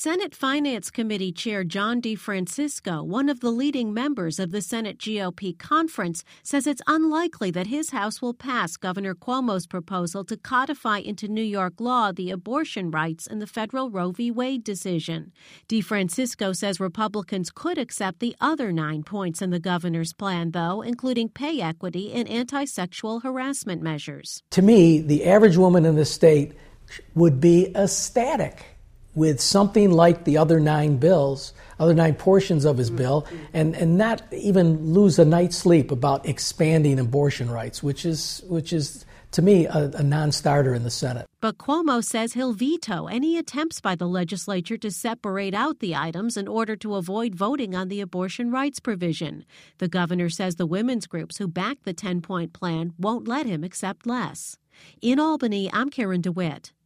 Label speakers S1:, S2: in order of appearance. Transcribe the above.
S1: Senate Finance Committee Chair John DeFrancisco, one of the leading members of the Senate GOP conference, says it's unlikely that his House will pass Governor Cuomo's proposal to codify into New York law the abortion rights in the federal Roe v. Wade decision. DeFrancisco says Republicans could accept the other 9 points in the governor's plan, though, including pay equity and anti-sexual harassment measures.
S2: To me, the average woman in the state would be ecstatic with something like the other 9 portions of his bill, and not even lose a night's sleep about expanding abortion rights, which is to me a non-starter in the Senate.
S1: But Cuomo says he'll veto any attempts by the legislature to separate out the items in order to avoid voting on the abortion rights provision. The governor says the women's groups who back the 10-point plan won't let him accept less. In Albany, I'm Karen DeWitt.